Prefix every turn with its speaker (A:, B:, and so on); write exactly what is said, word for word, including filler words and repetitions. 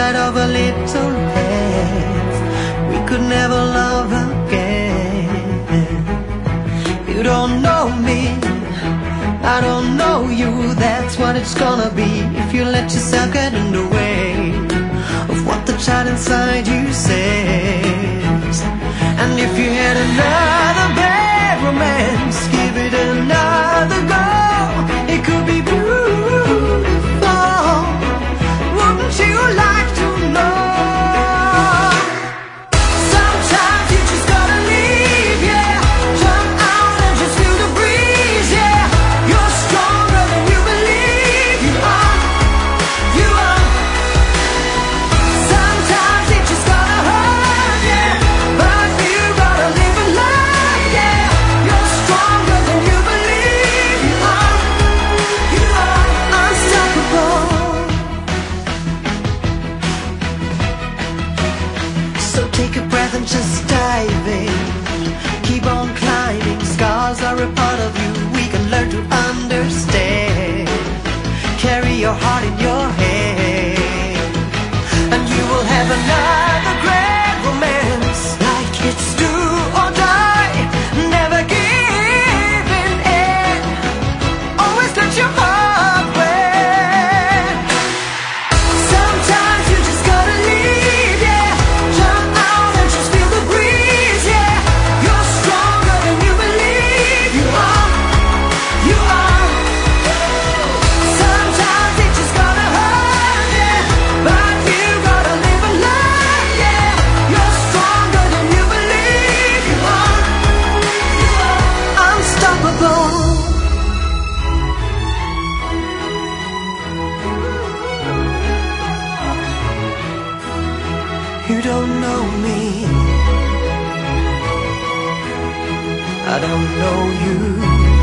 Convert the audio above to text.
A: inside of a little head. We could never love again. You don't know me, I don't know you. That's what it's gonna be if you let yourself get in the way of what the child inside you says. And if you had another bad romance, give it another go. It could be beautiful. Wouldn't you like to know? Sometimes you just gotta leave, yeah. Jump out and just feel the breeze, yeah. You're stronger than you believe you are. You are. Sometimes it just gotta hurt, yeah. But you gotta live a life, yeah. You're stronger than you believe you are. You are unstoppable. So take a breath and just dive in. Keep on climbing. Scars are a part of you. We can learn to understand. Carry your heart in your hand, and you will have another great romance. Like it's do or die. Never giving in. Always let your heart win. Sometimes you just gotta leave, yeah. Jump out and just feel the breeze, yeah. You're stronger than you believe you are. You are. Sometimes it just gotta hurt, yeah. But you gotta live a life, yeah. You're stronger than you believe you are. You are unstoppable. You don't know me, I don't know you.